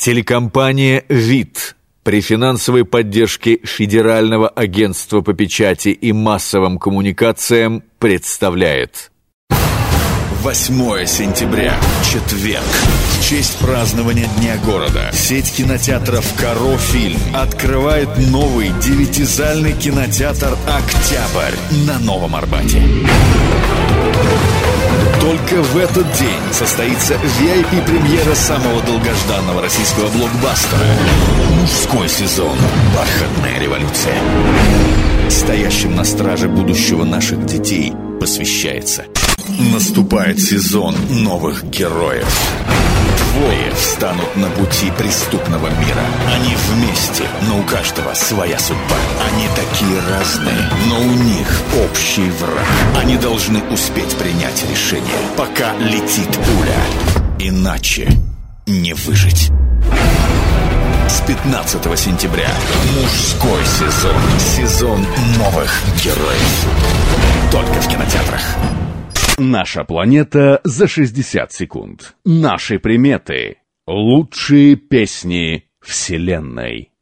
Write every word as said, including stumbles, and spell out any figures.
Телекомпания «ВИТ» при финансовой поддержке Федерального агентства по печати и массовым коммуникациям представляет. восьмое сентября, четверг. В честь празднования Дня города сеть кинотеатров «Каро Фильм» открывает новый девятизальный кинотеатр «Октябрь» на Новом Арбате. Только в этот день состоится ви ай пи-премьера самого долгожданного российского блокбастера «Мужской сезон. Бархатная революция». Стоящим на страже будущего наших детей посвящается. Наступает сезон новых героев. Двое встанут на пути преступного мира. Они вместе, но у каждого своя судьба. Они такие разные, но у них общий враг. Они должны успеть принять решение, пока летит пуля. Иначе не выжить. С пятнадцатого сентября мужской сезон. Сезон новых героев. Только в кинотеатрах. Наша планета за шестьдесят секунд. Наши приметы. Лучшие песни Вселенной.